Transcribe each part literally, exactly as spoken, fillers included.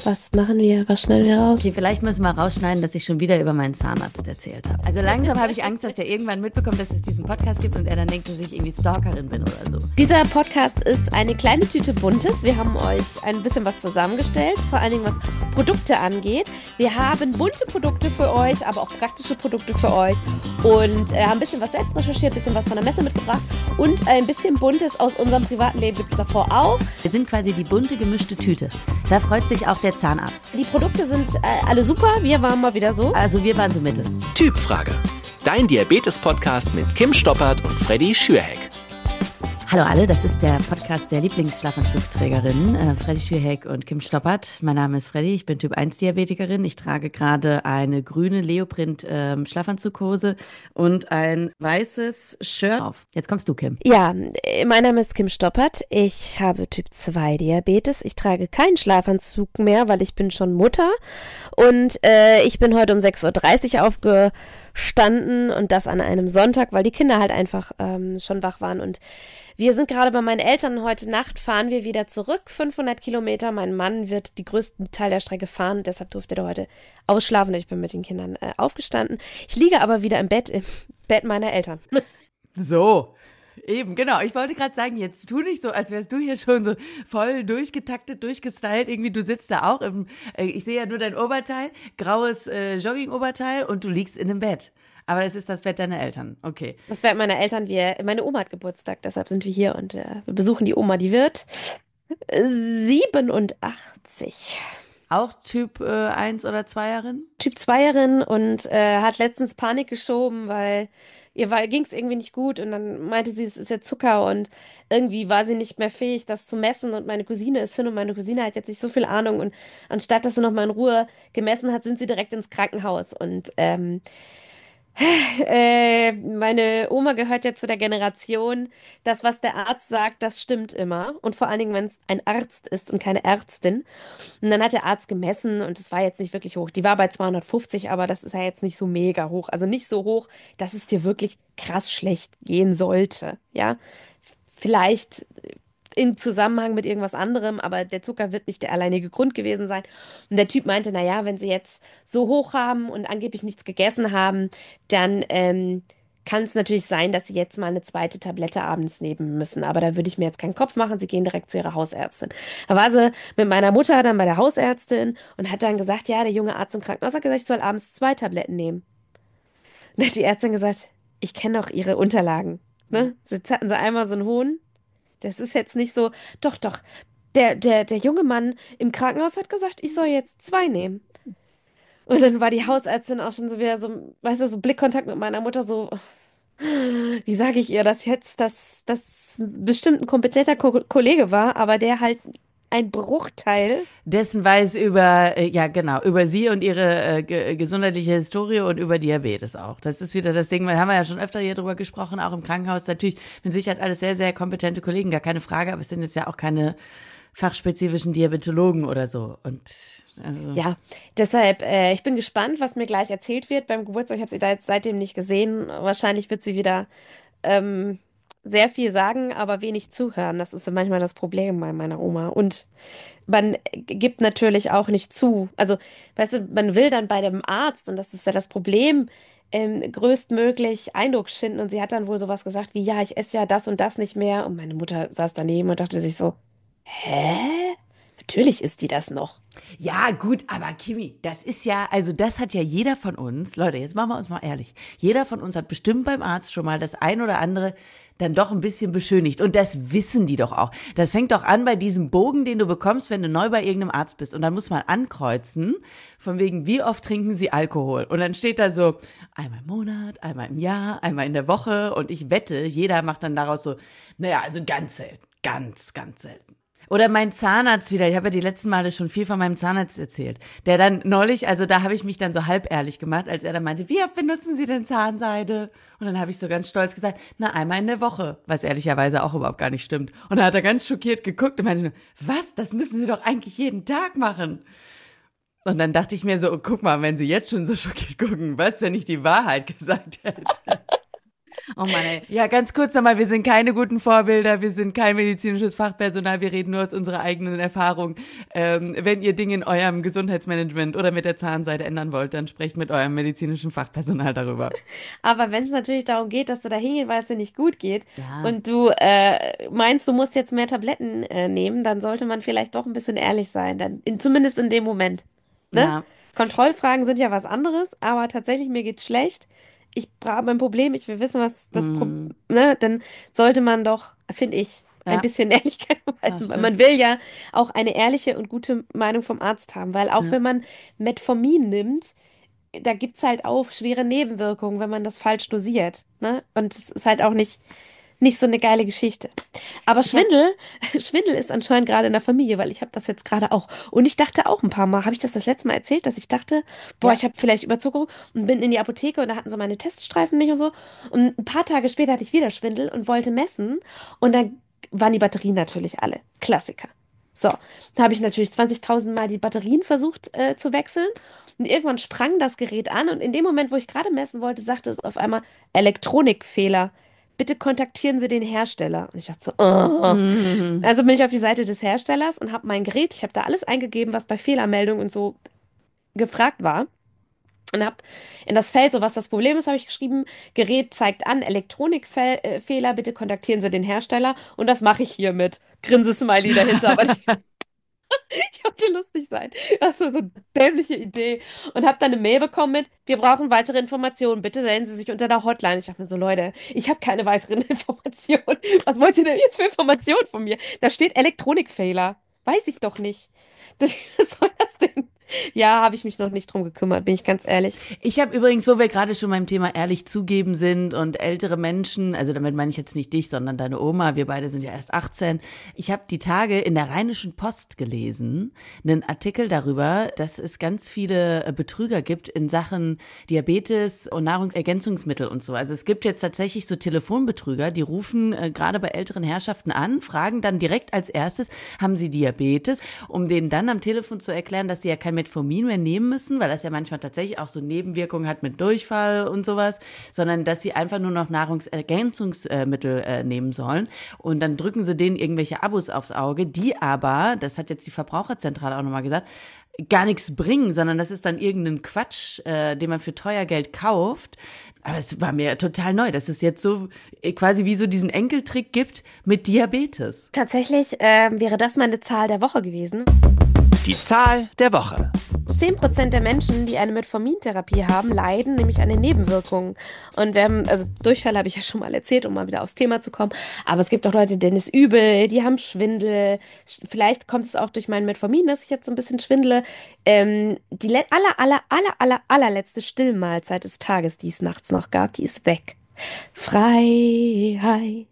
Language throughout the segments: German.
Was machen wir? Was schneiden wir raus? Okay, vielleicht müssen wir rausschneiden, dass ich schon wieder über meinen Zahnarzt erzählt habe. Also langsam habe ich Angst, dass der irgendwann mitbekommt, dass es diesen Podcast gibt und er dann denkt, dass ich irgendwie Stalkerin bin oder so. Dieser Podcast ist eine kleine Tüte Buntes. Wir haben euch ein bisschen was zusammengestellt, vor allen Dingen was Produkte angeht. Wir haben bunte Produkte für euch, aber auch praktische Produkte für euch und äh, haben ein bisschen was selbst recherchiert, ein bisschen was von der Messe mitgebracht und ein bisschen Buntes aus unserem privaten Leben gibt es davor auch. Wir sind quasi die bunte gemischte Tüte. Da freut sich auch der Zahnarzt. Die Produkte sind äh, alle super, wir waren mal wieder so. Also wir waren so mittel. Typfrage. Dein Diabetes-Podcast mit Kim Stoppert und Freddy Schürheck. Hallo alle, das ist der Podcast der Lieblingsschlafanzugträgerinnen, äh, Freddy Schürheck und Kim Stoppert. Mein Name ist Freddy, ich bin Typ eins Diabetikerin. Ich trage gerade eine grüne Leoprint ähm, Schlafanzughose und ein weißes Shirt auf. Jetzt kommst du, Kim. Ja, mein Name ist Kim Stoppert. Ich habe Typ zwei Diabetes. Ich trage keinen Schlafanzug mehr, weil ich bin schon Mutter. Und äh, ich bin heute um sechs Uhr dreißig aufgestanden und das an einem Sonntag, weil die Kinder halt einfach ähm, schon wach waren. Und wir sind gerade bei meinen Eltern. Heute Nacht fahren wir wieder zurück, fünfhundert Kilometer. Mein Mann wird die größten Teil der Strecke fahren und deshalb durfte er heute ausschlafen. Ich bin mit den Kindern äh, aufgestanden. Ich liege aber wieder im Bett, im Bett meiner Eltern. So, eben, genau. Ich wollte gerade sagen, jetzt tu nicht so, als wärst du hier schon so voll durchgetaktet, durchgestylt. Irgendwie, du sitzt da auch im, äh, ich sehe ja nur dein Oberteil, graues äh, Jogging-Oberteil und du liegst in dem Bett. Aber es ist das Bett deiner Eltern, okay. Das Bett meiner Eltern, wir, meine Oma hat Geburtstag, deshalb sind wir hier und äh, wir besuchen die Oma, die wird äh, siebenundachtzig. Auch Typ äh, eins oder zweierin? Typ zweierin und äh, hat letztens Panik geschoben, weil ihr ging es irgendwie nicht gut und dann meinte sie, es ist ja Zucker und irgendwie war sie nicht mehr fähig, das zu messen und meine Cousine ist hin und meine Cousine hat jetzt nicht so viel Ahnung und anstatt, dass sie noch mal in Ruhe gemessen hat, sind sie direkt ins Krankenhaus und ähm, Äh, meine Oma gehört ja zu der Generation, das, was der Arzt sagt, das stimmt immer. Und vor allen Dingen, wenn es ein Arzt ist und keine Ärztin. Und dann hat der Arzt gemessen und es war jetzt nicht wirklich hoch. Die war bei zweihundertfünfzig, aber das ist ja jetzt nicht so mega hoch. Also nicht so hoch, dass es dir wirklich krass schlecht gehen sollte. Ja, vielleicht im Zusammenhang mit irgendwas anderem, aber der Zucker wird nicht der alleinige Grund gewesen sein. Und der Typ meinte, naja, wenn sie jetzt so hoch haben und angeblich nichts gegessen haben, dann ähm, kann es natürlich sein, dass sie jetzt mal eine zweite Tablette abends nehmen müssen. Aber da würde ich mir jetzt keinen Kopf machen. Sie gehen direkt zu ihrer Hausärztin. Da war sie mit meiner Mutter dann bei der Hausärztin und hat dann gesagt, ja, der junge Arzt im Krankenhaus hat gesagt, ich soll abends zwei Tabletten nehmen. Und dann hat die Ärztin gesagt, ich kenne doch ihre Unterlagen. Ne? Jetzt hatten sie einmal so einen hohen. Das ist jetzt nicht so, doch, doch, der, der, der junge Mann im Krankenhaus hat gesagt, ich soll jetzt zwei nehmen. Und dann war die Hausärztin auch schon so wieder so, weißt du, so Blickkontakt mit meiner Mutter, so, wie sage ich ihr das jetzt, dass das bestimmt ein kompetenter Ko Kollege war, aber der halt ein Bruchteil dessen weiß über, äh, ja genau, über sie und ihre äh, ge gesundheitliche Historie und über Diabetes auch. Das ist wieder das Ding, wir haben ja schon öfter hier drüber gesprochen, auch im Krankenhaus natürlich, mit Sicherheit alles sehr, sehr kompetente Kollegen, gar keine Frage, aber es sind jetzt ja auch keine fachspezifischen Diabetologen oder so. Und also ja, deshalb, äh, ich bin gespannt, was mir gleich erzählt wird beim Geburtstag. Ich habe sie da jetzt seitdem nicht gesehen. Wahrscheinlich wird sie wieder ähm, sehr viel sagen, aber wenig zuhören. Das ist manchmal das Problem bei meiner Oma. Und man gibt natürlich auch nicht zu. Also, weißt du, man will dann bei dem Arzt, und das ist ja das Problem, ähm, größtmöglich Eindruck schinden. Und sie hat dann wohl sowas gesagt wie, ja, ich esse ja das und das nicht mehr. Und meine Mutter saß daneben und dachte sich so, hä? Natürlich isst die das noch. ja, gut, aber Kimi, das ist ja, also das hat ja jeder von uns, Leute, jetzt machen wir uns mal ehrlich, jeder von uns hat bestimmt beim Arzt schon mal das ein oder andere dann doch ein bisschen beschönigt und das wissen die doch auch. Das fängt doch an bei diesem Bogen, den du bekommst, wenn du neu bei irgendeinem Arzt bist und dann muss man ankreuzen, von wegen, wie oft trinken sie Alkohol? Und dann steht da so, einmal im Monat, einmal im Jahr, einmal in der Woche und ich wette, jeder macht dann daraus so, naja, also ganz selten, ganz, ganz selten. Oder mein Zahnarzt wieder, ich habe ja die letzten Male schon viel von meinem Zahnarzt erzählt, der dann neulich, also da habe ich mich dann so halb ehrlich gemacht, als er dann meinte, wie oft benutzen Sie denn Zahnseide? Und dann habe ich so ganz stolz gesagt, na einmal in der Woche, was ehrlicherweise auch überhaupt gar nicht stimmt. Und dann hat er ganz schockiert geguckt und meinte nur, was, das müssen Sie doch eigentlich jeden Tag machen. Und dann dachte ich mir so, oh, guck mal, wenn Sie jetzt schon so schockiert gucken, was, wenn ich die Wahrheit gesagt hätte? Oh Mann, ey. Ja, ganz kurz nochmal, wir sind keine guten Vorbilder, wir sind kein medizinisches Fachpersonal, wir reden nur aus unserer eigenen Erfahrung. Ähm, wenn ihr Dinge in eurem Gesundheitsmanagement oder mit der Zahnseide ändern wollt, dann sprecht mit eurem medizinischen Fachpersonal darüber. Aber wenn es natürlich darum geht, dass du da hingehst, weil es dir nicht gut geht Ja. und du äh, meinst, du musst jetzt mehr Tabletten äh, nehmen, dann sollte man vielleicht doch ein bisschen ehrlich sein, dann in, zumindest in dem Moment. Ne? Ja. Kontrollfragen sind ja was anderes, aber tatsächlich mir geht's schlecht. Ich habe ein Problem, ich will wissen, was das Problem, Mm. ne? Dann sollte man doch, finde ich, ein Ja. bisschen Ehrlichkeit Ja, beweisen, weil stimmt. man will ja auch eine ehrliche und gute Meinung vom Arzt haben, weil auch Ja. wenn man Metformin nimmt, da gibt es halt auch schwere Nebenwirkungen, wenn man das falsch dosiert, ne? Und es ist halt auch nicht, nicht so eine geile Geschichte. Aber Ich hab, Schwindel, Schwindel ist anscheinend gerade in der Familie, weil ich habe das jetzt gerade auch. Und ich dachte auch ein paar Mal, habe ich das das letzte Mal erzählt, dass ich dachte, boah, ja. ich habe vielleicht Überzuckerung und bin in die Apotheke und da hatten sie meine Teststreifen nicht und so. Und ein paar Tage später hatte ich wieder Schwindel und wollte messen und dann waren die Batterien natürlich alle. Klassiker. So, da habe ich natürlich zwanzigtausend Mal die Batterien versucht äh, zu wechseln und irgendwann sprang das Gerät an und in dem Moment, wo ich gerade messen wollte, sagte es auf einmal Elektronikfehler. Bitte kontaktieren Sie den Hersteller. Und ich dachte so, oh. Mhm. Also bin ich auf die Seite des Herstellers und habe mein Gerät, ich habe da alles eingegeben, was bei Fehlermeldungen und so gefragt war. Und habe in das Feld, so was das Problem ist, habe ich geschrieben, Gerät zeigt an, Elektronikfehler, bitte kontaktieren Sie den Hersteller. Und das mache ich hiermit. Grinse-Smiley dahinter, aber ich, ich wollte lustig sein. Das war so eine dämliche Idee. Und habe dann eine Mail bekommen mit, wir brauchen weitere Informationen, bitte melden Sie sich unter der Hotline. Ich dachte mir so, Leute, ich habe keine weiteren Informationen. Was wollt ihr denn jetzt für Informationen von mir? Da steht Elektronikfehler. Weiß ich doch nicht. Das, was soll das denn? Ja, habe ich mich noch nicht drum gekümmert, bin ich ganz ehrlich. Ich habe übrigens, wo wir gerade schon beim Thema ehrlich zugeben sind und ältere Menschen, also damit meine ich jetzt nicht dich, sondern deine Oma, wir beide sind ja erst achtzehn. Ich habe die Tage in der Rheinischen Post gelesen, einen Artikel darüber, dass es ganz viele Betrüger gibt in Sachen Diabetes und Nahrungsergänzungsmittel und so. Also es gibt jetzt tatsächlich so Telefonbetrüger, die rufen äh, gerade bei älteren Herrschaften an, fragen dann direkt als erstes, haben sie Diabetes, um denen dann am Telefon zu erklären, dass sie ja kein Metformin mehr nehmen müssen, weil das ja manchmal tatsächlich auch so Nebenwirkungen hat mit Durchfall und sowas, sondern dass sie einfach nur noch Nahrungsergänzungsmittel äh, nehmen sollen. Und dann drücken sie denen irgendwelche Abos aufs Auge, die aber, das hat jetzt die Verbraucherzentrale auch nochmal gesagt, gar nichts bringen, sondern das ist dann irgendein Quatsch, äh, den man für teuer Geld kauft. Aber es war mir total neu, dass es jetzt so äh, quasi wie so diesen Enkeltrick gibt mit Diabetes. Tatsächlich ähm, wäre das meine Zahl der Woche gewesen. Die Zahl der Woche. zehn Prozent der Menschen, die eine Metformintherapie haben, leiden nämlich an den Nebenwirkungen. Und wir haben, also Durchfall habe ich ja schon mal erzählt, um mal wieder aufs Thema zu kommen. Aber es gibt auch Leute, denen ist übel, die haben Schwindel. Vielleicht kommt es auch durch mein Metformin, dass ich jetzt so ein bisschen schwindle. Ähm, die le- aller, aller, aller, aller, allerletzte Stillmahlzeit des Tages, die es nachts noch gab, die ist weg. Freiheit.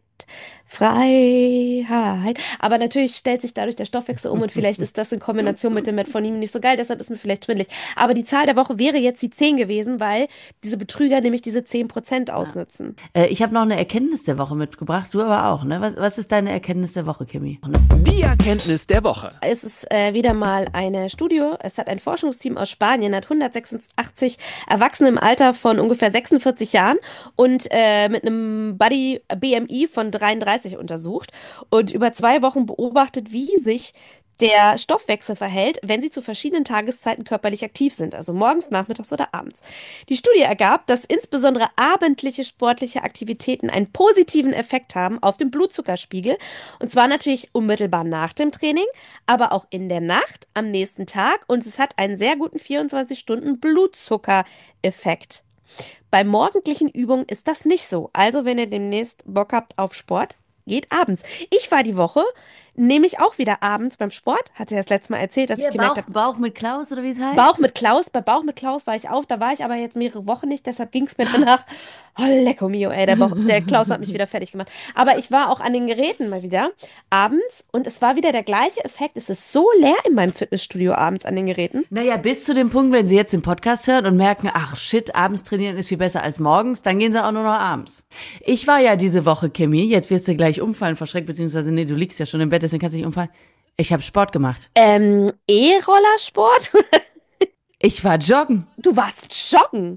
Freiheit. Aber natürlich stellt sich dadurch der Stoffwechsel um und vielleicht ist das in Kombination mit dem Metformin nicht so geil, deshalb ist mir vielleicht schwindelig. Aber die Zahl der Woche wäre jetzt die zehn gewesen, weil diese Betrüger nämlich diese zehn Prozent ausnutzen. Äh, ich habe noch eine Erkenntnis der Woche mitgebracht, du aber auch, ne? Was, was ist deine Erkenntnis der Woche, Kimi? Die Erkenntnis der Woche. Es ist äh, wieder mal eine Studie. Es hat ein Forschungsteam aus Spanien, hat hundertsechsundachtzig Erwachsene im Alter von ungefähr sechsundvierzig Jahren und äh, mit einem Body B M I von dreiunddreißig untersucht und über zwei Wochen beobachtet, wie sich der Stoffwechsel verhält, wenn sie zu verschiedenen Tageszeiten körperlich aktiv sind, also morgens, nachmittags oder abends. Die Studie ergab, dass insbesondere abendliche sportliche Aktivitäten einen positiven Effekt haben auf den Blutzuckerspiegel. Und zwar natürlich unmittelbar nach dem Training, aber auch in der Nacht, am nächsten Tag. Und es hat einen sehr guten vierundzwanzig Stunden Blutzuckereffekt. Bei morgendlichen Übungen ist das nicht so. Also, wenn ihr demnächst Bock habt auf Sport, geht abends. Ich war die Woche nämlich auch wieder abends beim Sport. Hatte ja das letzte Mal erzählt, dass Hier, ich gemerkt Bauch, habe, Bauch mit Klaus oder wie es heißt? Bauch mit Klaus, bei Bauch mit Klaus war ich auch, da war ich aber jetzt mehrere Wochen nicht, deshalb ging es mir danach, oh lecco mio, ey, der, Bauch, der Klaus hat mich wieder fertig gemacht. Aber ich war auch an den Geräten mal wieder abends und es war wieder der gleiche Effekt. Es ist so leer in meinem Fitnessstudio abends an den Geräten. Naja, bis zu dem Punkt, wenn sie jetzt den Podcast hören und merken, ach shit, abends trainieren ist viel besser als morgens, dann gehen sie auch nur noch abends. Ich war ja diese Woche, Kimi, jetzt wirst du gleich umfallen vor Schreck, beziehungsweise nee, du liegst ja schon im Bett, deswegen kannst du nicht umfallen. Ich habe Sport gemacht. Ähm, E-Rollersport? Ich war joggen. Du warst joggen.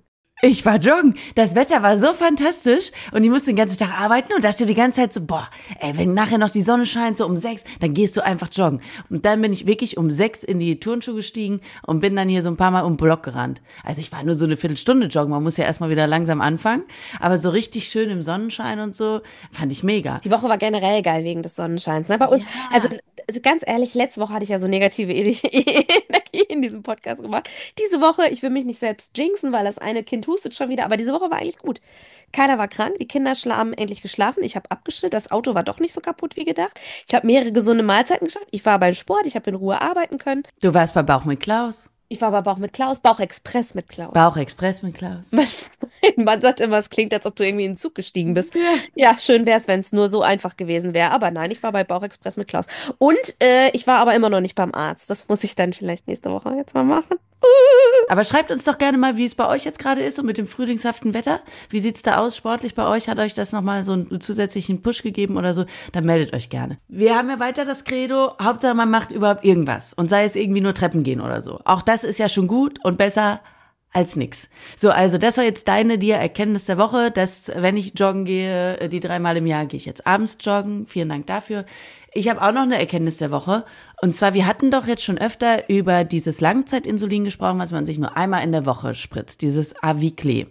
Ich war joggen. Das Wetter war so fantastisch und ich musste den ganzen Tag arbeiten und dachte die ganze Zeit so, boah, ey, wenn nachher noch die Sonne scheint, so um sechs, dann gehst du einfach joggen. Und dann bin ich wirklich um sechs in die Turnschuhe gestiegen und bin dann hier so ein paar Mal um den Block gerannt. Also ich war nur so eine Viertelstunde joggen, man muss ja erstmal wieder langsam anfangen. Aber so richtig schön im Sonnenschein und so, fand ich mega. Die Woche war generell geil wegen des Sonnenscheins. Ne? Bei uns, Ja. also, also ganz ehrlich, letzte Woche hatte ich ja so negative Energie in diesem Podcast gemacht. Diese Woche, ich will mich nicht selbst jinxen, weil das eine Kind hustet schon wieder, aber diese Woche war eigentlich gut. Keiner war krank, die Kinder schla- haben endlich geschlafen. Ich habe abgeschnitten, das Auto war doch nicht so kaputt wie gedacht. Ich habe mehrere gesunde Mahlzeiten geschafft. Ich war beim Sport, ich habe in Ruhe arbeiten können. Du warst bei Bauch mit Klaus. Ich war bei Bauch mit Klaus, Bauchexpress mit Klaus. Bauchexpress mit Klaus. Mein Mann sagt immer, es klingt, als ob du irgendwie in den Zug gestiegen bist. Ja, schön wäre es, wenn es nur so einfach gewesen wäre. Aber nein, ich war bei Bauchexpress mit Klaus. Und äh, ich war aber immer noch nicht beim Arzt. Das muss ich dann vielleicht nächste Woche jetzt mal machen. Aber schreibt uns doch gerne mal, wie es bei euch jetzt gerade ist und mit dem frühlingshaften Wetter. Wie sieht's da aus sportlich bei euch? Hat euch das nochmal so einen zusätzlichen Push gegeben oder so? Dann meldet euch gerne. Wir haben ja weiter das Credo, Hauptsache man macht überhaupt irgendwas. Und sei es irgendwie nur Treppen gehen oder so. Auch das ist ja schon gut und besser als nix. So, also das war jetzt deine dir Erkenntnis der Woche, dass wenn ich joggen gehe, die dreimal im Jahr gehe ich jetzt abends joggen. Vielen Dank dafür. Ich habe auch noch eine Erkenntnis der Woche. Und zwar, wir hatten doch jetzt schon öfter über dieses Langzeitinsulin gesprochen, was man sich nur einmal in der Woche spritzt, dieses Avicle.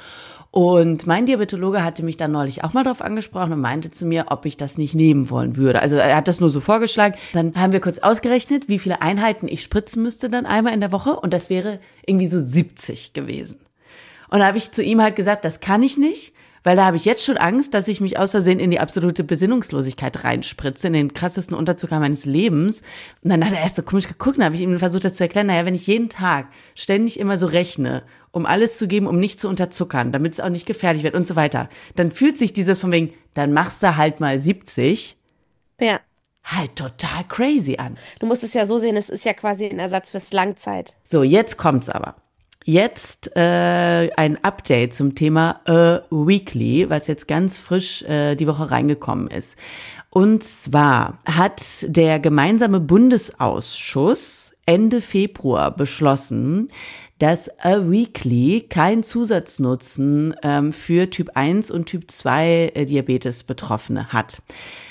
Und mein Diabetologe hatte mich dann neulich auch mal drauf angesprochen und meinte zu mir, ob ich das nicht nehmen wollen würde. Also er hat das nur so vorgeschlagen. Dann haben wir kurz ausgerechnet, wie viele Einheiten ich spritzen müsste dann einmal in der Woche. Und das wäre irgendwie so siebzig gewesen. Und da habe ich zu ihm halt gesagt, das kann ich nicht, weil da habe ich jetzt schon Angst, dass ich mich aus Versehen in die absolute Besinnungslosigkeit reinspritze, in den krassesten Unterzucker meines Lebens. Und dann hat er erst so komisch geguckt und habe ich ihm versucht, das zu erklären, naja, wenn ich jeden Tag ständig immer so rechne, um alles zu geben, um nicht zu unterzuckern, damit es auch nicht gefährlich wird und so weiter, dann fühlt sich dieses von wegen, dann machst du halt mal siebzig, Ja. halt total crazy an. Du musst es ja so sehen, es ist ja quasi ein Ersatz fürs Langzeit. So, jetzt kommt's aber. Jetzt äh, ein Update zum Thema A Weekly, was jetzt ganz frisch äh, die Woche reingekommen ist. Und zwar hat der gemeinsame Bundesausschuss Ende Februar beschlossen, dass A Weekly keinen Zusatznutzen ähm, für Typ eins und Typ zwei äh, Diabetes-Betroffene hat.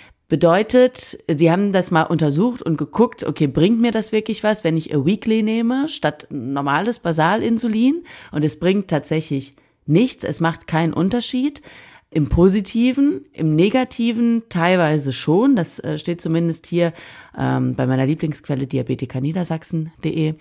Bedeutet, sie haben das mal untersucht und geguckt, okay, bringt mir das wirklich was, wenn ich A Weekly nehme, statt normales Basalinsulin? Und es bringt tatsächlich nichts, es macht keinen Unterschied. Im Positiven, im Negativen teilweise schon. Das äh, steht zumindest hier ähm, bei meiner Lieblingsquelle diabetika niedersachsen punkt de,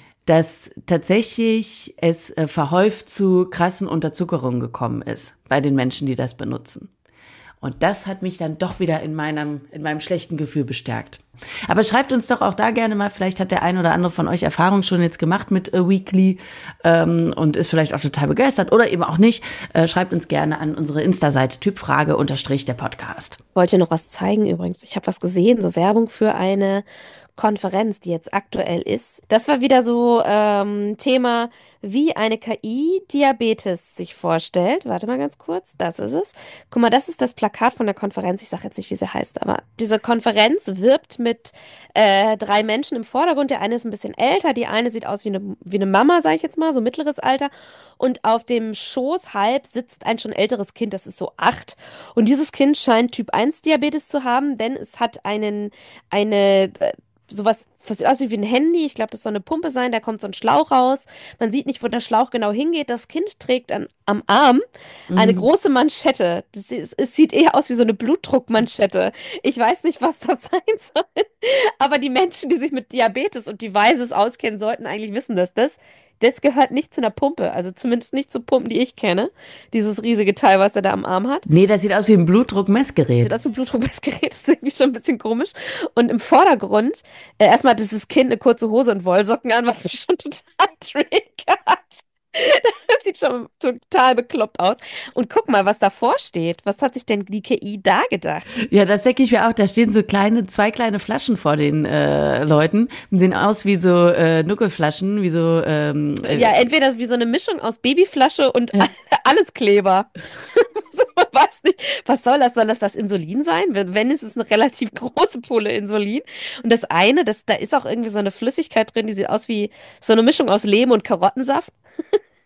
dass tatsächlich es äh, verhäuft zu krassen Unterzuckerungen gekommen ist bei den Menschen, die das benutzen. Und das hat mich dann doch wieder in meinem, in meinem schlechten Gefühl bestärkt. Aber schreibt uns doch auch da gerne mal, vielleicht hat der ein oder andere von euch Erfahrung schon jetzt gemacht mit A Weekly ähm, und ist vielleicht auch total begeistert oder eben auch nicht. Äh, schreibt uns gerne an unsere Insta-Seite Typfrage unterstrich der Podcast. Wollte noch was zeigen übrigens. Ich habe was gesehen, so Werbung für eine Konferenz, die jetzt aktuell ist. Das war wieder so ähm, Thema, wie eine K I Diabetes sich vorstellt. Warte mal ganz kurz, das ist es. Guck mal, das ist das Plakat von der Konferenz. Ich sage jetzt nicht, wie sie heißt, aber diese Konferenz wirbt mit äh, drei Menschen im Vordergrund. Der eine ist ein bisschen älter, die eine sieht aus wie eine, wie eine Mama, sage ich jetzt mal, so mittleres Alter. Und auf dem Schoß halb sitzt ein schon älteres Kind, das ist so acht. Und dieses Kind scheint Typ eins Diabetes zu haben, denn es hat einen, eine... sowas, was sieht aus wie ein Handy. Ich glaube, das soll eine Pumpe sein. Da kommt so ein Schlauch raus. Man sieht nicht, wo der Schlauch genau hingeht. Das Kind trägt an, am Arm eine Mhm. große Manschette. Das ist, es sieht eher aus wie so eine Blutdruckmanschette. Ich weiß nicht, was das sein soll. Aber die Menschen, die sich mit Diabetes und Devices auskennen, sollten eigentlich wissen, dass das, das gehört nicht zu einer Pumpe. Also zumindest nicht zu Pumpen, die ich kenne. Dieses riesige Teil, was er da am Arm hat. Nee, das sieht aus wie ein Sieht Blutdruckmessgerät. aus wie ein Blutdruckmessgerät, das ist irgendwie schon ein bisschen komisch. Und im Vordergrund, äh, erstmal hat dieses Kind eine kurze Hose und Wollsocken an, was mich schon total triggert. Das sieht schon total bekloppt aus. Und guck mal, was davor steht. Was hat sich denn die K I da gedacht? Ja, das denke ich mir auch. Da stehen so kleine, zwei kleine Flaschen vor den äh, Leuten und sehen aus wie so äh, Nuckelflaschen, wie so ähm, äh, Ja, entweder wie so eine Mischung aus Babyflasche und Alleskleber. Also man weiß nicht, was soll das? Soll das das Insulin sein? Wenn, wenn ist es eine relativ große Pulle Insulin. Und das eine, das, da ist auch irgendwie so eine Flüssigkeit drin, die sieht aus wie so eine Mischung aus Lehm und Karottensaft.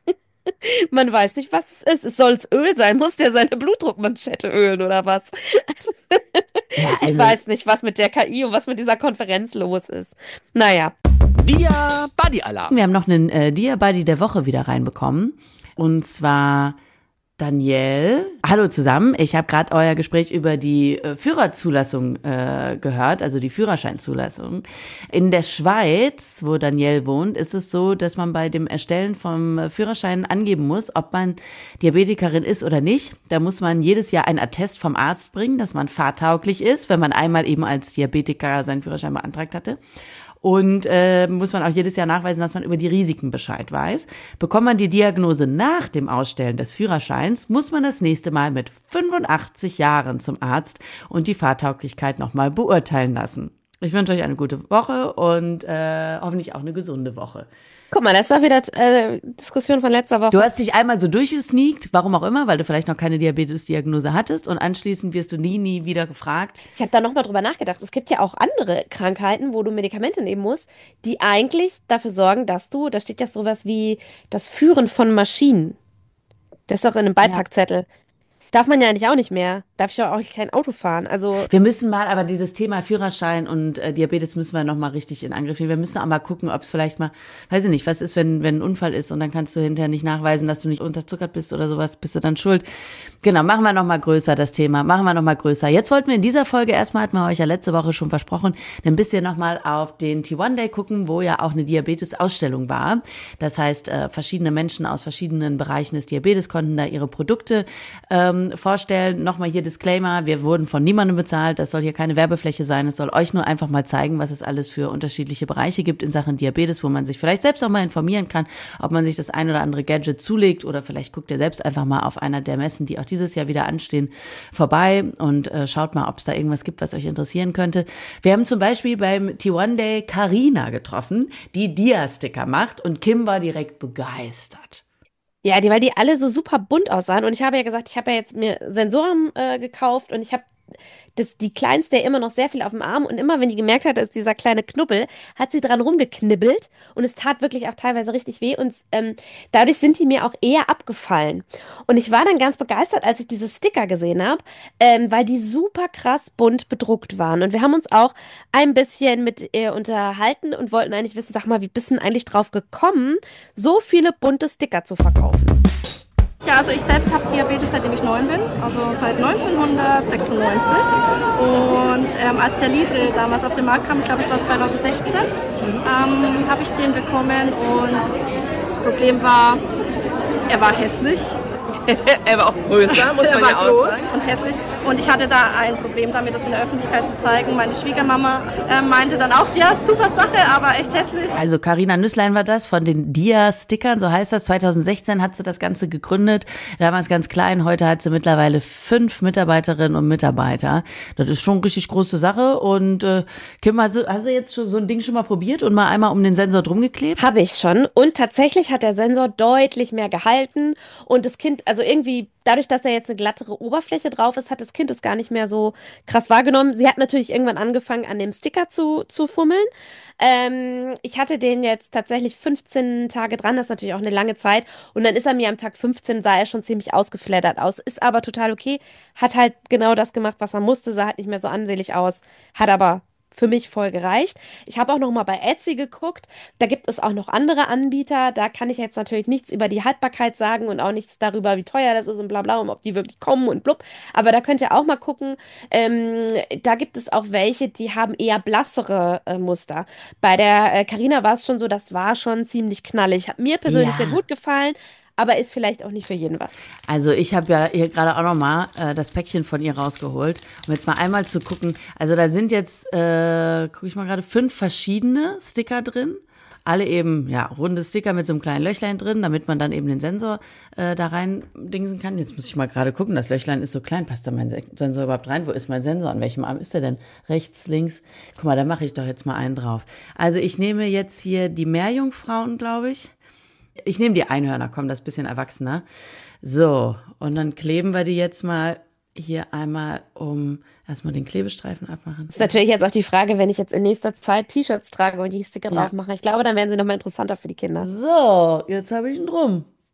Man weiß nicht, was es ist. Es soll Öl sein. Muss der seine Blutdruckmanschette ölen oder was? Also, Ja, ich also weiß nicht, was mit der K I und was mit dieser Konferenz los ist. Naja. Dia Buddy Alarm. wir haben noch einen äh, Dear Buddy der Woche wieder reinbekommen. Und zwar Danielle. Hallo zusammen. Ich habe gerade euer Gespräch über die äh, Führerzulassung äh, gehört, also die Führerscheinzulassung. In der Schweiz, wo Danielle wohnt, ist es so, dass man bei dem Erstellen vom Führerschein angeben muss, ob man Diabetikerin ist oder nicht. Da muss man jedes Jahr ein Attest vom Arzt bringen, dass man fahrtauglich ist, wenn man einmal eben als Diabetiker seinen Führerschein beantragt hatte. Und äh, muss man auch jedes Jahr nachweisen, dass man über die Risiken Bescheid weiß. Bekommt man die Diagnose nach dem Ausstellen des Führerscheins, muss man das nächste Mal mit fünfundachtzig Jahren zum Arzt und die Fahrtauglichkeit nochmal beurteilen lassen. Ich wünsche euch eine gute Woche und äh, hoffentlich auch eine gesunde Woche. Guck mal, das ist doch wieder äh, Diskussion von letzter Woche. Du hast dich einmal so durchgesneakt, warum auch immer, weil du vielleicht noch keine Diabetes-Diagnose hattest und anschließend wirst du nie, nie wieder gefragt. Ich habe da nochmal drüber nachgedacht. Es gibt ja auch andere Krankheiten, wo du Medikamente nehmen musst, die eigentlich dafür sorgen, dass du, da steht ja sowas wie das Führen von Maschinen. Das ist doch in einem Beipackzettel. Darf man ja eigentlich auch nicht mehr. Darf ich auch kein Auto fahren. Also Wir müssen mal, aber dieses Thema Führerschein und äh, Diabetes müssen wir nochmal richtig in Angriff nehmen. Wir müssen auch mal gucken, ob es vielleicht mal, weiß ich nicht, was ist, wenn wenn ein Unfall ist und dann kannst du hinterher nicht nachweisen, dass du nicht unterzuckert bist oder sowas, bist du dann schuld. Genau, machen wir nochmal größer das Thema, machen wir nochmal größer. Jetzt wollten wir in dieser Folge, erstmal hatten wir euch ja letzte Woche schon versprochen, ein bisschen nochmal auf den T eins Day gucken, wo ja auch eine Diabetes-Ausstellung war. Das heißt, äh, verschiedene Menschen aus verschiedenen Bereichen des Diabetes konnten da ihre Produkte ähm, vorstellen. Nochmal hier Disclaimer, wir wurden von niemandem bezahlt, das soll hier keine Werbefläche sein, es soll euch nur einfach mal zeigen, was es alles für unterschiedliche Bereiche gibt in Sachen Diabetes, wo man sich vielleicht selbst auch mal informieren kann, ob man sich das ein oder andere Gadget zulegt oder vielleicht guckt ihr selbst einfach mal auf einer der Messen, die auch dieses Jahr wieder anstehen, vorbei und äh, schaut mal, ob es da irgendwas gibt, was euch interessieren könnte. Wir haben zum Beispiel beim T eins Day Carina getroffen, die Dia-Sticker macht und Kim war direkt begeistert. ja, die, weil die alle so super bunt aussahen. Und ich habe ja gesagt, ich habe ja jetzt mir Sensoren äh, gekauft und ich habe das, die Kleinste ja immer noch sehr viel auf dem Arm. Und immer, wenn die gemerkt hat, da ist dieser kleine Knubbel, hat sie dran rumgeknibbelt. Und es tat wirklich auch teilweise richtig weh. Und ähm, dadurch sind die mir auch eher abgefallen. Und ich war dann ganz begeistert, als ich diese Sticker gesehen habe, ähm, weil die super krass bunt bedruckt waren. Und wir haben uns auch ein bisschen mit ihr unterhalten und wollten eigentlich wissen, sag mal, wie bist du denn eigentlich drauf gekommen, so viele bunte Sticker zu verkaufen? Ja, also ich selbst habe Diabetes, seitdem ich neun bin, also seit neunzehnhundertsechsundneunzig. Und ähm, als der Libre damals auf den Markt kam, ich glaube es war zweitausendsechzehn, ähm, habe ich den bekommen und das Problem war, er war hässlich. Er war auch größer, muss man er ja war auch groß sagen. und hässlich. Und ich hatte da ein Problem damit, das in der Öffentlichkeit zu zeigen. Meine Schwiegermama äh, meinte dann auch, ja, super Sache, aber echt hässlich. Also Carina Nüsslein war das von den Dia-Stickern, so heißt das. zweitausendsechzehn hat sie das Ganze gegründet, damals ganz klein, heute hat sie mittlerweile fünf Mitarbeiterinnen und Mitarbeiter. Das ist schon eine richtig große Sache. Und äh, Kim, hast du, hast du jetzt schon so ein Ding schon mal probiert und mal einmal um den Sensor drum geklebt? Habe ich schon. Und tatsächlich hat der Sensor deutlich mehr gehalten. Und das Kind, also irgendwie, dadurch, dass da jetzt eine glattere Oberfläche drauf ist, hat das Kind es gar nicht mehr so krass wahrgenommen. Sie hat natürlich irgendwann angefangen, an dem Sticker zu, zu fummeln. Ähm, ich hatte den jetzt tatsächlich fünfzehn Tage dran. Das ist natürlich auch eine lange Zeit. Und dann ist er mir am Tag fünfzehn, sah er schon ziemlich ausgeflattert aus. Ist aber total okay. Hat halt genau das gemacht, was er musste. Sah halt nicht mehr so ansehlich aus. Hat aber für mich voll gereicht. Ich habe auch noch mal bei Etsy geguckt. Da gibt es auch noch andere Anbieter. Da kann ich jetzt natürlich nichts über die Haltbarkeit sagen und auch nichts darüber, wie teuer das ist und bla bla und ob die wirklich kommen und blub. Aber da könnt ihr auch mal gucken. Ähm, da gibt es auch welche, die haben eher blassere äh, Muster. Bei der äh, Carina war es schon so, das war schon ziemlich knallig. Hat mir persönlich Ja. sehr gut gefallen. Aber ist vielleicht auch nicht für jeden was. Also ich habe ja hier gerade auch noch mal äh, das Päckchen von ihr rausgeholt, um jetzt mal einmal zu gucken. Also da sind jetzt, äh, gucke ich mal gerade, fünf verschiedene Sticker drin. Alle eben, ja, runde Sticker mit so einem kleinen Löchlein drin, damit man dann eben den Sensor äh, da rein dingsen kann. Jetzt muss ich mal gerade gucken, das Löchlein ist so klein. Passt da mein Se- Sensor überhaupt rein? Wo ist mein Sensor? An welchem Arm ist der denn? Rechts, links? Guck mal, da mache ich doch jetzt mal einen drauf. Also ich nehme jetzt hier die Meerjungfrauen, glaube ich. Ich nehme die Einhörner, komm, das ist ein bisschen erwachsener. So, und dann kleben wir die jetzt mal hier einmal um, erstmal den Klebestreifen abmachen. Ist natürlich jetzt auch die Frage, wenn ich jetzt in nächster Zeit T-Shirts trage und die Sticker Ja. drauf mache. Ich glaube, dann werden sie nochmal interessanter für die Kinder. So, jetzt habe ich ihn drum.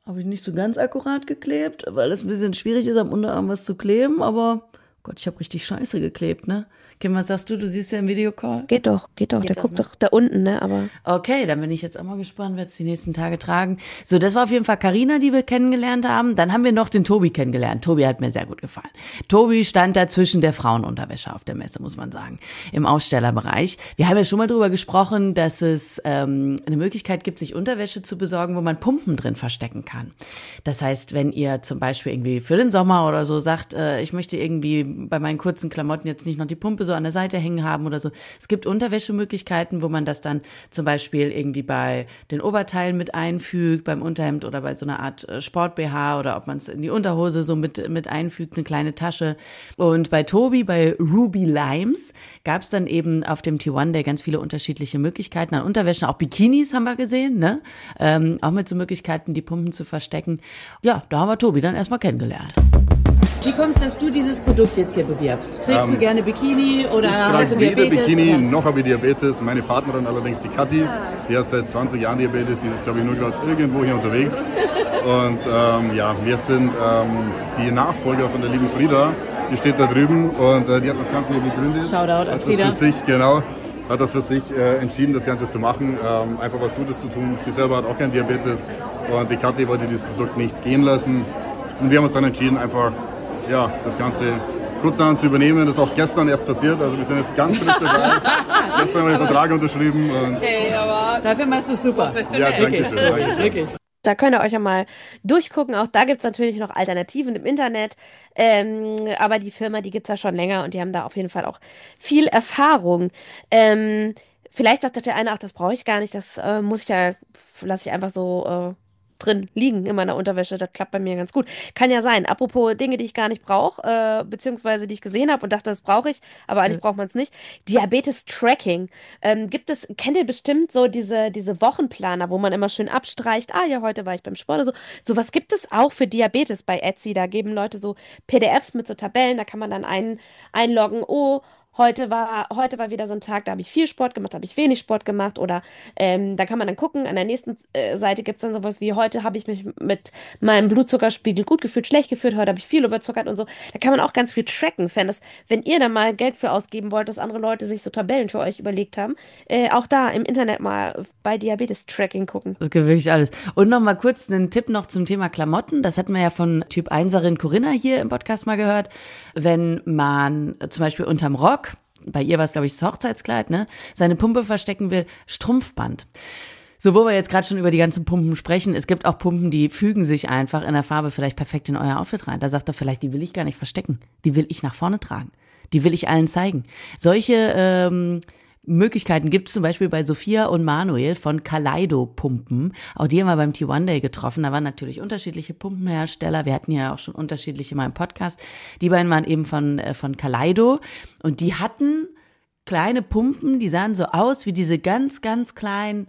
habe ich nicht so ganz akkurat geklebt, weil es ein bisschen schwierig ist, am Unterarm was zu kleben, aber Gott, ich habe richtig scheiße geklebt, ne? Kim, was sagst du? Du siehst ja im Videocall. Geht doch, geht doch. Geht der doch, guckt ne? doch da unten, ne? Aber okay, dann bin ich jetzt auch mal gespannt, werde es die nächsten Tage tragen. So, das war auf jeden Fall Carina, die wir kennengelernt haben. Dann haben wir noch den Tobi kennengelernt. Tobi hat mir sehr gut gefallen. Tobi stand da zwischen der Frauenunterwäsche auf der Messe, muss man sagen, im Ausstellerbereich. Wir haben ja schon mal drüber gesprochen, dass es ähm, eine Möglichkeit gibt, sich Unterwäsche zu besorgen, wo man Pumpen drin verstecken kann. Das heißt, wenn ihr zum Beispiel irgendwie für den Sommer oder so sagt, äh, ich möchte irgendwie bei meinen kurzen Klamotten jetzt nicht noch die Pumpe so an der Seite hängen haben oder so. Es gibt Unterwäschemöglichkeiten, wo man das dann zum Beispiel irgendwie bei den Oberteilen mit einfügt, beim Unterhemd oder bei so einer Art Sport-B H oder ob man es in die Unterhose so mit mit einfügt, eine kleine Tasche. Und bei Tobi, bei Ruby Limes, gab es dann eben auf dem T eins Day ganz viele unterschiedliche Möglichkeiten an Unterwäschen. Auch Bikinis haben wir gesehen, ne? Ähm, auch mit so Möglichkeiten, die Pumpen zu verstecken. Ja, da haben wir Tobi dann erstmal kennengelernt. Wie kommst du, dass du dieses Produkt jetzt hier bewirbst? Trägst ähm, du gerne Bikini oder hast du Diabetes? Ich trage Bikini, oder? Noch habe ich Diabetes. Meine Partnerin allerdings, die Kathi, die hat seit zwanzig Jahren Diabetes. Die ist, glaube ich, nur gerade irgendwo hier unterwegs. Und ähm, ja, wir sind ähm, die Nachfolger von der lieben Frieda. Die steht da drüben und äh, die hat das Ganze hier gegründet. Shoutout an Frieda. Hat das für sich, genau, hat das für sich äh, entschieden, das Ganze zu machen. Ähm, einfach was Gutes zu tun. Sie selber hat auch keinen Diabetes. Und die Kathi wollte dieses Produkt nicht gehen lassen. Und wir haben uns dann entschieden, einfach ja, das Ganze kurzerhand zu übernehmen. Das ist auch gestern erst passiert. Also wir sind jetzt ganz frisch dabei. Gestern haben wir den Vertrag unterschrieben. Und hey, aber dafür machst du super. Ja, danke schön. Danke schön. Wirklich. Da könnt ihr euch ja mal durchgucken. Auch da gibt's natürlich noch Alternativen im Internet. Ähm, aber die Firma, die gibt's ja schon länger und die haben da auf jeden Fall auch viel Erfahrung. Ähm, vielleicht sagt doch der eine, ach, das brauche ich gar nicht. Das äh, muss ich ja, lasse ich einfach so äh, drin liegen in meiner Unterwäsche. Das klappt bei mir ganz gut. Kann ja sein. Apropos Dinge, die ich gar nicht brauche, äh, beziehungsweise die ich gesehen habe und dachte, das brauche ich, aber eigentlich braucht man es nicht. Diabetes-Tracking. Ähm, gibt es, kennt ihr bestimmt so diese, diese Wochenplaner, wo man immer schön abstreicht, ah ja, heute war ich beim Sport oder so. Sowas gibt es auch für Diabetes bei Etsy. Da geben Leute so P D Fs mit so Tabellen, da kann man dann ein, einloggen, oh, Heute war, heute war wieder so ein Tag, da habe ich viel Sport gemacht, da habe ich wenig Sport gemacht oder ähm, da kann man dann gucken, an der nächsten äh, Seite gibt es dann sowas wie, heute habe ich mich mit meinem Blutzuckerspiegel gut gefühlt, schlecht gefühlt, heute habe ich viel überzuckert und so. Da kann man auch ganz viel tracken. Wenn, das, wenn ihr da mal Geld für ausgeben wollt, dass andere Leute sich so Tabellen für euch überlegt haben, äh, auch da im Internet mal bei Diabetes-Tracking gucken. Das geht wirklich alles. Und noch mal kurz einen Tipp noch zum Thema Klamotten. Das hatten wir ja von Typ Einserin Corinna hier im Podcast mal gehört. Wenn man zum Beispiel unterm Rock, bei ihr war es, glaube ich, das Hochzeitskleid, ne, seine Pumpe verstecken will, Strumpfband. So, wo wir jetzt gerade schon über die ganzen Pumpen sprechen, es gibt auch Pumpen, die fügen sich einfach in der Farbe vielleicht perfekt in euer Outfit rein. Da sagt er vielleicht, die will ich gar nicht verstecken, die will ich nach vorne tragen, die will ich allen zeigen. Solche ähm, Möglichkeiten gibt es zum Beispiel bei Sophia und Manuel von Kaleido Pumpen. Auch die haben wir beim T eins Day getroffen. Da waren natürlich unterschiedliche Pumpenhersteller. Wir hatten ja auch schon unterschiedliche mal im Podcast. Die beiden waren eben von, äh, von Kaleido. Und die hatten kleine Pumpen, die sahen so aus wie diese ganz, ganz kleinen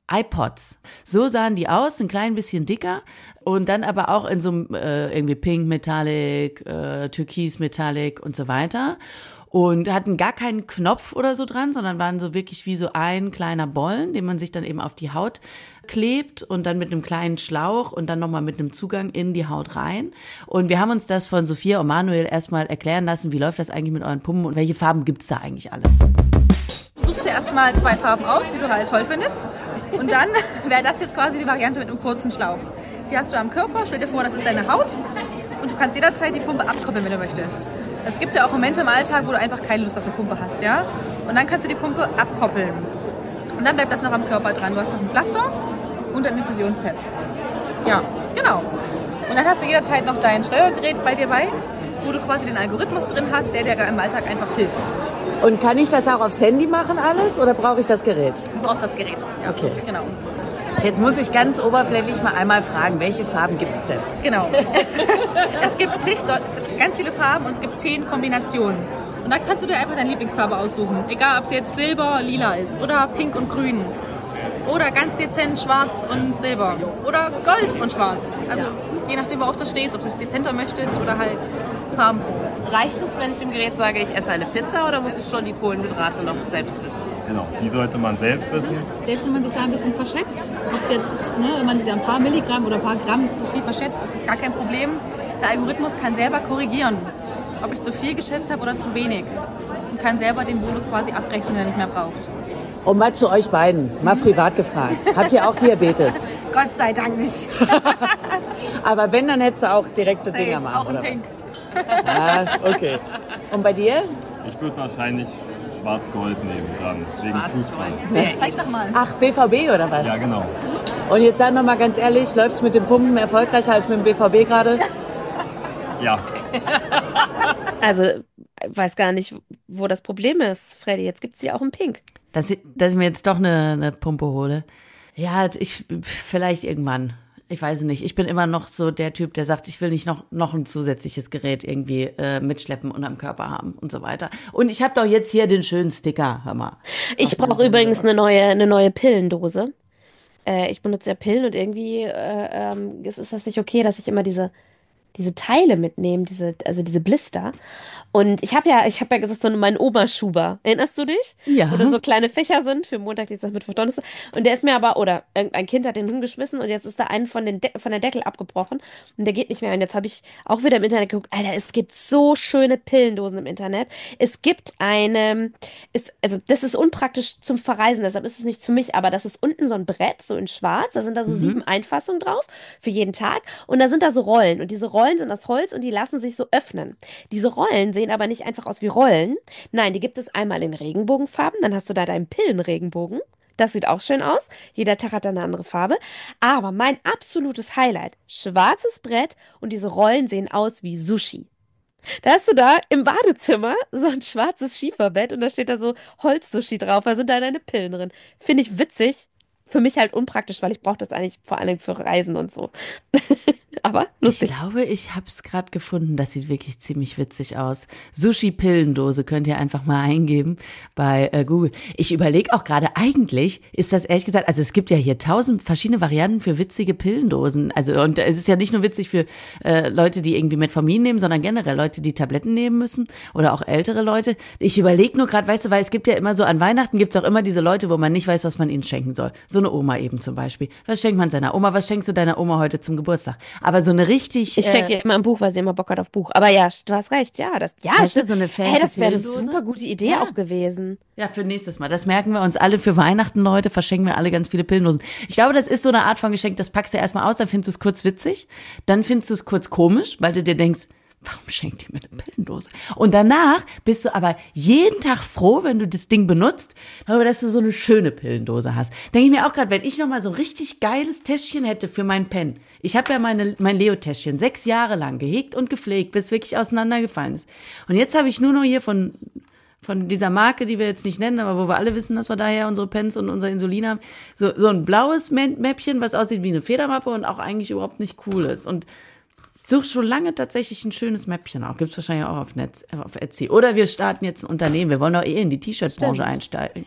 iPods. So sahen die aus, ein klein bisschen dicker und dann aber auch in so einem äh, irgendwie Pink Metallic, äh, Türkis Metallic und so weiter. Und hatten gar keinen Knopf oder so dran, sondern waren so wirklich wie so ein kleiner Bollen, den man sich dann eben auf die Haut klebt und dann mit einem kleinen Schlauch und dann nochmal mit einem Zugang in die Haut rein. Und wir haben uns das von Sophia und Manuel erstmal erklären lassen, wie läuft das eigentlich mit euren Pumpen und welche Farben gibt's da eigentlich alles? Du suchst dir erstmal zwei Farben aus, die du halt toll findest. Und dann wäre das jetzt quasi die Variante mit einem kurzen Schlauch. Die hast du am Körper, stell dir vor, das ist deine Haut. Und du kannst jederzeit die Pumpe abkoppeln, wenn du möchtest. Es gibt ja auch Momente im Alltag, wo du einfach keine Lust auf eine Pumpe hast, ja? Und dann kannst du die Pumpe abkoppeln. Und dann bleibt das noch am Körper dran. Du hast noch ein Pflaster und ein Infusionsset. Ja, genau. Und dann hast du jederzeit noch dein Steuergerät bei dir bei, wo du quasi den Algorithmus drin hast, der dir im Alltag einfach hilft. Und kann ich das auch aufs Handy machen alles oder brauche ich das Gerät? Du brauchst das Gerät. Ja. Okay. Genau. Jetzt muss ich ganz oberflächlich mal einmal fragen, welche Farben gibt es denn? Genau. Es gibt zig, ganz viele Farben und es gibt zehn Kombinationen. Und da kannst du dir einfach deine Lieblingsfarbe aussuchen. Egal, ob es jetzt Silber, Lila ist oder Pink und Grün. Oder ganz dezent Schwarz und Silber. Oder Gold und Schwarz. Also je nachdem, worauf du stehst, ob du es dezenter möchtest oder halt farbenfroh. Reicht es, wenn ich dem Gerät sage, ich esse eine Pizza oder muss ich schon die Kohlenhydrate noch selbst wissen? Genau, die sollte man selbst wissen. Selbst wenn man sich da ein bisschen verschätzt, ob es jetzt, ne, wenn man sich ein paar Milligramm oder ein paar Gramm zu viel verschätzt, ist das gar kein Problem. Der Algorithmus kann selber korrigieren, ob ich zu viel geschätzt habe oder zu wenig. Und kann selber den Bonus quasi abrechnen, den er nicht mehr braucht. Und mal zu euch beiden, mal privat gefragt. Habt ihr auch Diabetes? Gott sei Dank nicht. Aber wenn, dann hättest du auch direkte Safe, Dinger machen, auch oder Pink. was? Ah, okay. Und bei dir? Ich würde wahrscheinlich Schwarz-Gold nehmen, dann wegen Fußball. Nee, zeig doch mal. Ach, B V B oder was? Ja, genau. Und jetzt sagen wir mal ganz ehrlich, läuft es mit dem Pumpen erfolgreicher als mit dem B V B gerade? Ja. Also, ich weiß gar nicht, wo das Problem ist, Freddy. Jetzt gibt es sie auch in Pink. Dass ich, dass ich mir jetzt doch eine, eine Pumpe hole. Ja, ich vielleicht irgendwann. Ich weiß es nicht. Ich bin immer noch so der Typ, der sagt, ich will nicht noch, noch ein zusätzliches Gerät irgendwie äh, mitschleppen und am Körper haben und so weiter. Und ich habe doch jetzt hier den schönen Sticker, hör mal. Ich brauche übrigens eine neue, eine neue Pillendose. Äh, ich benutze ja Pillen und irgendwie äh, ähm, ist, ist das nicht okay, dass ich immer diese, diese Teile mitnehme, diese, also diese Blister. Und ich habe ja, ich habe ja gesagt, so meinen Oma-Schuber. Erinnerst du dich? Ja. Wo da so kleine Fächer sind für Montag, Dienstag, Mittwoch, Donnerstag. Und der ist mir aber, oder irgendein Kind hat den hingeschmissen und jetzt ist da einen von, den De von der Deckel abgebrochen und der geht nicht mehr. Und jetzt habe ich auch wieder im Internet geguckt, Alter, es gibt so schöne Pillendosen im Internet. Es gibt eine, ist, also das ist unpraktisch zum Verreisen, deshalb ist es nichts für mich, aber das ist unten so ein Brett, so in schwarz, da sind da so mhm. sieben Einfassungen drauf für jeden Tag und da sind da so Rollen und diese Rollen sind aus Holz und die lassen sich so öffnen. Diese Rollen sehen aber nicht einfach aus wie Rollen. Nein, die gibt es einmal in Regenbogenfarben. Dann hast du da deinen Pillenregenbogen. Das sieht auch schön aus. Jeder Tag hat da eine andere Farbe. Aber mein absolutes Highlight, schwarzes Brett und diese Rollen sehen aus wie Sushi. Da hast du da im Badezimmer so ein schwarzes Schieferbett und da steht da so Holzsushi drauf. Da sind da deine Pillen drin. Finde ich witzig. Für mich halt unpraktisch, weil ich brauche das eigentlich vor allem für Reisen und so. Aber lustig. Ich glaube, ich habe es gerade gefunden. Das sieht wirklich ziemlich witzig aus. Sushi-Pillendose könnt ihr einfach mal eingeben bei äh, Google. Ich überlege auch gerade, eigentlich ist das ehrlich gesagt, also es gibt ja hier tausend verschiedene Varianten für witzige Pillendosen. Also und es ist ja nicht nur witzig für äh, Leute, die irgendwie Metformin nehmen, sondern generell Leute, die Tabletten nehmen müssen oder auch ältere Leute. Ich überlege nur gerade, weißt du, weil es gibt ja immer so, an Weihnachten gibt es auch immer diese Leute, wo man nicht weiß, was man ihnen schenken soll. So eine Oma eben zum Beispiel. Was schenkt man seiner Oma? Was schenkst du deiner Oma heute zum Geburtstag? Aber so eine richtig... Ich schenke ihr immer ein Buch, weil sie immer Bock hat auf Buch. Aber ja, du hast recht. Ja, das, ja, weißt du, so eine hey, das wäre eine Pilendose? super gute Idee Ja. auch gewesen. Ja, für nächstes Mal. Das merken wir uns alle für Weihnachten, Leute. Verschenken wir alle ganz viele Pillendosen. Ich glaube, das ist so eine Art von Geschenk, das packst du erstmal aus, dann findest du es kurz witzig. Dann findest du es kurz komisch, weil du dir denkst, warum schenkt ihr mir eine Pillendose? Und danach bist du aber jeden Tag froh, wenn du das Ding benutzt, darüber, dass du so eine schöne Pillendose hast. Denke ich mir auch gerade, wenn ich nochmal so ein richtig geiles Täschchen hätte für mein Pen. Ich habe ja meine, mein Leo-Täschchen sechs Jahre lang gehegt und gepflegt, bis es wirklich auseinandergefallen ist. Und jetzt habe ich nur noch hier von... von dieser Marke, die wir jetzt nicht nennen, aber wo wir alle wissen, dass wir daher unsere Pens und unser Insulin haben, so, so ein blaues Mäppchen, was aussieht wie eine Federmappe und auch eigentlich überhaupt nicht cool ist. Und ich suche schon lange tatsächlich ein schönes Mäppchen auch. Gibt's wahrscheinlich auch auf Netz, auf Etsy. Oder wir starten jetzt ein Unternehmen. Wir wollen doch eh in die T-Shirt-Branche einsteigen.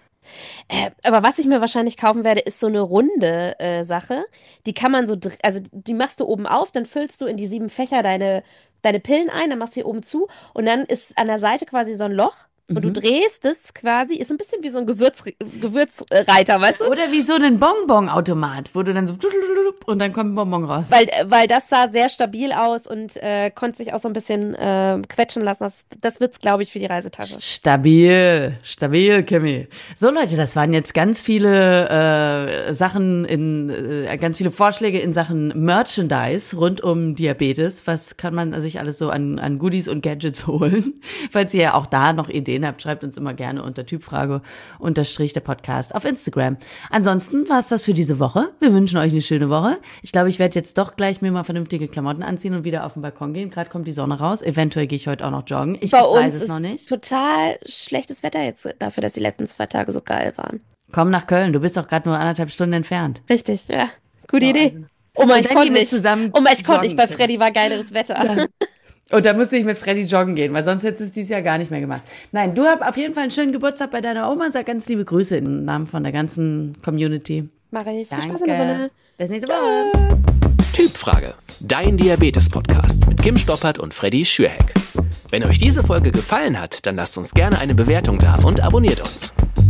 Äh, aber was ich mir wahrscheinlich kaufen werde, ist so eine runde äh, Sache. Die kann man so, dr- also die machst du oben auf, dann füllst du in die sieben Fächer deine, deine Pillen ein, dann machst du sie oben zu und dann ist an der Seite quasi so ein Loch. Und du drehst es quasi, ist ein bisschen wie so ein Gewürz, Gewürzreiter, weißt du? Oder wie so ein Bonbon-Automat, wo du dann so und dann kommt ein Bonbon raus. Weil, weil das sah sehr stabil aus und äh, konnte sich auch so ein bisschen äh, quetschen lassen. Das, das wird's, glaube ich, für die Reisetasche. Stabil, stabil, Kimi. So Leute, das waren jetzt ganz viele äh, Sachen in, äh, ganz viele Vorschläge in Sachen Merchandise rund um Diabetes. Was kann man sich alles so an, an Goodies und Gadgets holen? Falls ihr ja auch da noch Ideen habt, schreibt uns immer gerne unter Typfrage unterstrich der Podcast auf Instagram. Ansonsten war's das für diese Woche. Wir wünschen euch eine schöne Woche. Ich glaube, ich werde jetzt doch gleich mir mal vernünftige Klamotten anziehen und wieder auf den Balkon gehen. Gerade kommt die Sonne raus. Eventuell gehe ich heute auch noch joggen. Ich Bei weiß uns es ist noch nicht. total schlechtes Wetter jetzt dafür, dass die letzten zwei Tage so geil waren. Komm nach Köln. Du bist auch gerade nur anderthalb Stunden entfernt. Richtig, ja. Gute Idee. also- Oh mein, Und ich dann konnte gehen wir nicht. zusammen Oh mein, ich konnte nicht. Bei joggen. Freddy war geileres Wetter. Und da musste ich mit Freddy joggen gehen, weil sonst hättest du es dieses Jahr gar nicht mehr gemacht. Nein, du hast auf jeden Fall einen schönen Geburtstag bei deiner Oma. Sag ganz liebe Grüße im Namen von der ganzen Community. Mache ich. Viel Danke. Spaß in der Sonne. Bis nächste Woche. Typfrage. Dein Diabetes-Podcast mit Kim Stoppert und Freddy Schürheck. Wenn euch diese Folge gefallen hat, dann lasst uns gerne eine Bewertung da und abonniert uns.